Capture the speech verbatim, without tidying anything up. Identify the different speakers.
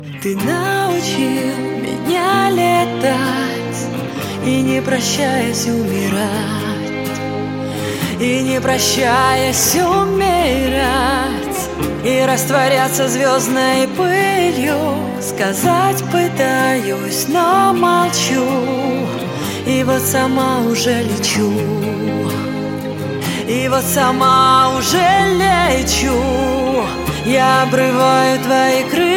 Speaker 1: Ты научил меня летать и, не прощаясь, умирать, и, не прощаясь, умирать, и растворяться звездной пылью. Сказать пытаюсь, но молчу, и вот сама уже лечу, и вот сама уже лечу. Я обрываю твои крылья